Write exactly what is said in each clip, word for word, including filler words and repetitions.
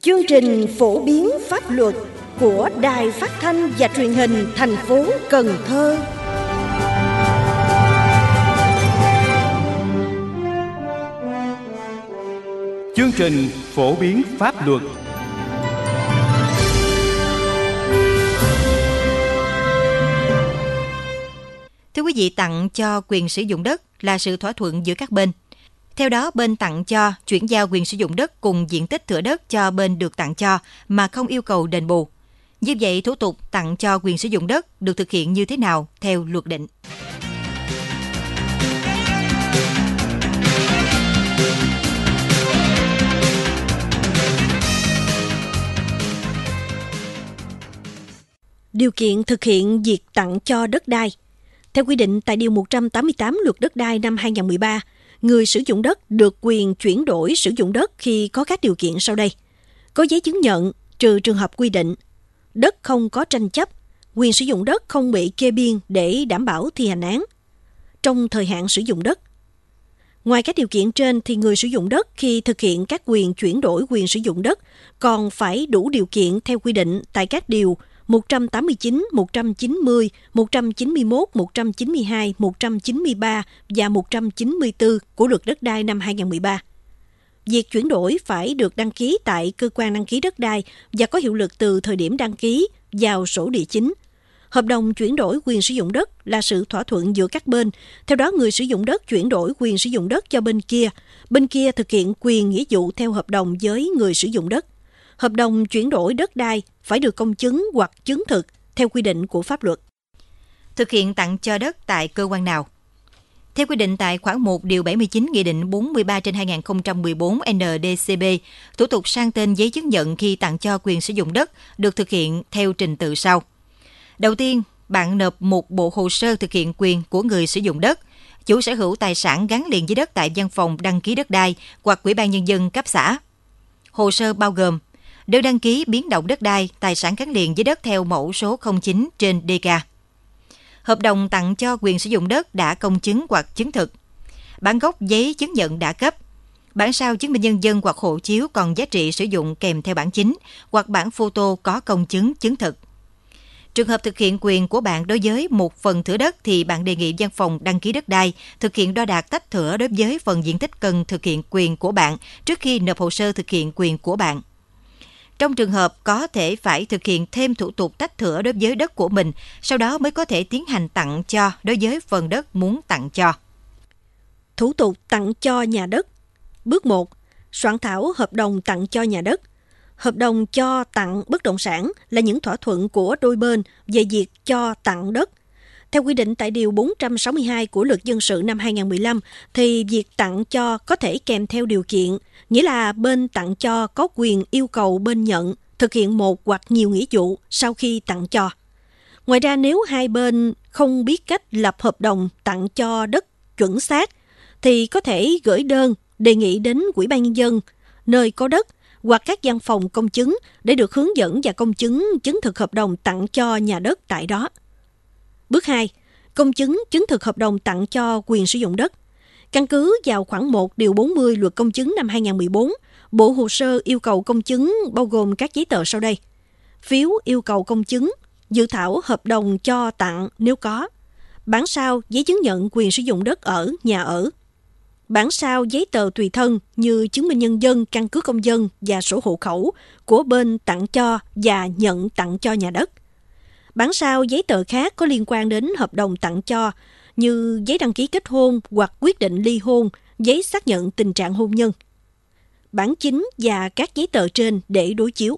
Chương trình phổ biến pháp luật của Đài Phát thanh và Truyền hình thành phố Cần Thơ. Chương trình phổ biến pháp luật. Thưa quý vị, tặng cho quyền sử dụng đất là sự thỏa thuận giữa các bên. Theo đó, bên tặng cho chuyển giao quyền sử dụng đất cùng diện tích thửa đất cho bên được tặng cho mà không yêu cầu đền bù. Như vậy, thủ tục tặng cho quyền sử dụng đất được thực hiện như thế nào theo luật định? Điều kiện thực hiện việc tặng cho đất đai. Theo quy định tại Điều một trăm tám mươi tám Luật Đất đai năm hai không một ba, người sử dụng đất được quyền chuyển đổi sử dụng đất khi có các điều kiện sau đây. Có giấy chứng nhận, trừ trường hợp quy định. Đất không có tranh chấp, quyền sử dụng đất không bị kê biên để đảm bảo thi hành án. Trong thời hạn sử dụng đất. Ngoài các điều kiện trên thì người sử dụng đất khi thực hiện các quyền chuyển đổi quyền sử dụng đất còn phải đủ điều kiện theo quy định tại các điều một trăm tám mươi chín, một trăm chín mươi, một trăm chín mươi mốt, một trăm chín mươi hai, một trăm chín mươi ba và một trăm chín mươi tư của Luật Đất đai năm hai không một ba. Việc chuyển đổi phải được đăng ký tại cơ quan đăng ký đất đai và có hiệu lực từ thời điểm đăng ký vào sổ địa chính. Hợp đồng chuyển đổi quyền sử dụng đất là sự thỏa thuận giữa các bên. Theo đó, người sử dụng đất chuyển đổi quyền sử dụng đất cho bên kia. Bên kia thực hiện quyền nghĩa vụ theo hợp đồng với người sử dụng đất. Hợp đồng chuyển đổi đất đai phải được công chứng hoặc chứng thực theo quy định của pháp luật. Thực hiện tặng cho đất tại cơ quan nào? Theo quy định tại khoản một điều bảy mươi chín Nghị định bốn mươi ba trên hai nghìn không trăm mười bốn N D C B, thủ tục sang tên giấy chứng nhận khi tặng cho quyền sử dụng đất được thực hiện theo trình tự sau. Đầu tiên, bạn nộp một bộ hồ sơ thực hiện quyền của người sử dụng đất, chủ sở hữu tài sản gắn liền với đất tại văn phòng đăng ký đất đai hoặc Ủy ban Nhân dân cấp xã. Hồ sơ bao gồm đơn đăng ký biến động đất đai, tài sản gắn liền với đất theo mẫu số không chín trên D K. Hợp đồng tặng cho quyền sử dụng đất đã công chứng hoặc chứng thực. Bản gốc giấy chứng nhận đã cấp. Bản sao chứng minh nhân dân hoặc hộ chiếu còn giá trị sử dụng kèm theo bản chính hoặc bản photo có công chứng chứng thực. Trường hợp thực hiện quyền của bạn đối với một phần thửa đất thì bạn đề nghị văn phòng đăng ký đất đai thực hiện đo đạc tách thửa đối với phần diện tích cần thực hiện quyền của bạn trước khi nộp hồ sơ thực hiện quyền của bạn. Trong trường hợp có thể phải thực hiện thêm thủ tục tách thửa đối với đất của mình, sau đó mới có thể tiến hành tặng cho đối với phần đất muốn tặng cho. Thủ tục tặng cho nhà đất. Bước một. Soạn thảo hợp đồng tặng cho nhà đất. Hợp đồng cho tặng bất động sản là những thỏa thuận của đôi bên về việc cho tặng đất. Theo quy định tại Điều bốn trăm sáu mươi hai của Luật Dân sự năm hai không một lăm, thì việc tặng cho có thể kèm theo điều kiện, nghĩa là bên tặng cho có quyền yêu cầu bên nhận thực hiện một hoặc nhiều nghĩa vụ sau khi tặng cho. Ngoài ra, nếu hai bên không biết cách lập hợp đồng tặng cho đất chuẩn xác, thì có thể gửi đơn đề nghị đến Ủy ban Nhân dân, nơi có đất, hoặc các văn phòng công chứng để được hướng dẫn và công chứng chứng thực hợp đồng tặng cho nhà đất tại đó. Bước hai. Công chứng chứng thực hợp đồng tặng cho quyền sử dụng đất. Căn cứ vào khoản một điều bốn mươi Luật Công chứng năm hai không một bốn, bộ hồ sơ yêu cầu công chứng bao gồm các giấy tờ sau đây. Phiếu yêu cầu công chứng, dự thảo hợp đồng cho tặng nếu có, bản sao giấy chứng nhận quyền sử dụng đất ở, nhà ở, bản sao giấy tờ tùy thân như chứng minh nhân dân, căn cước công dân và sổ hộ khẩu của bên tặng cho và nhận tặng cho nhà đất. Bản sao giấy tờ khác có liên quan đến hợp đồng tặng cho như giấy đăng ký kết hôn hoặc quyết định ly hôn, giấy xác nhận tình trạng hôn nhân. Bản chính và các giấy tờ trên để đối chiếu.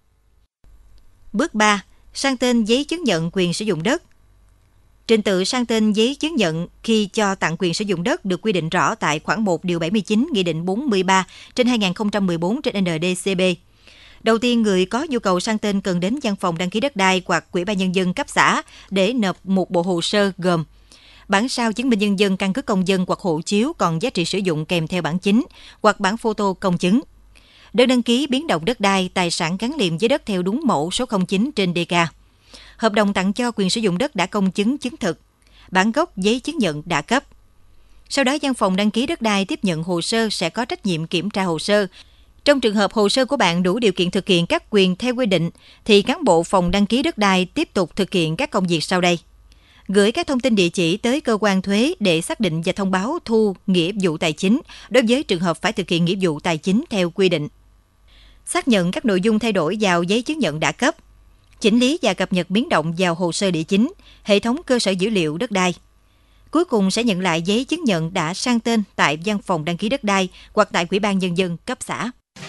Bước ba. Sang tên giấy chứng nhận quyền sử dụng đất. Trình tự sang tên giấy chứng nhận khi cho tặng quyền sử dụng đất được quy định rõ tại khoản một điều bảy mươi chín Nghị định bốn mươi ba trên hai nghìn không trăm mười bốn trên N D C B. Đầu tiên, người có nhu cầu sang tên cần đến văn phòng đăng ký đất đai hoặc Ủy ban Nhân dân cấp xã để nộp một bộ hồ sơ gồm bản sao chứng minh nhân dân, căn cước công dân hoặc hộ chiếu còn giá trị sử dụng kèm theo bản chính hoặc bản photo công chứng. Đơn đăng ký biến động đất đai, tài sản gắn liền với đất theo đúng mẫu số không chín trên D K. Hợp đồng tặng cho quyền sử dụng đất đã công chứng chứng thực. Bản gốc giấy chứng nhận đã cấp. Sau đó, văn phòng đăng ký đất đai tiếp nhận hồ sơ sẽ có trách nhiệm kiểm tra hồ sơ, Trong trường hợp hồ sơ của bạn đủ điều kiện thực hiện các quyền theo quy định, thì cán bộ phòng đăng ký đất đai tiếp tục thực hiện các công việc sau đây. Gửi các thông tin địa chỉ tới cơ quan thuế để xác định và thông báo thu nghĩa vụ tài chính đối với trường hợp phải thực hiện nghĩa vụ tài chính theo quy định. Xác nhận các nội dung thay đổi vào giấy chứng nhận đã cấp. Chỉnh lý và cập nhật biến động vào hồ sơ địa chính, hệ thống cơ sở dữ liệu đất đai. Cuối cùng sẽ nhận lại giấy chứng nhận đã sang tên tại văn phòng đăng ký đất đai hoặc tại Ủy ban Nhân dân cấp xã.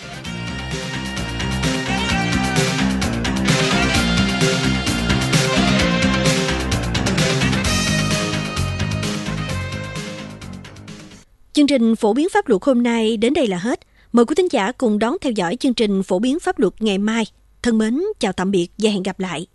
Chương trình phổ biến pháp luật hôm nay đến đây là hết. Mời quý thính giả cùng đón theo dõi chương trình phổ biến pháp luật ngày mai. Thân mến, chào tạm biệt và hẹn gặp lại.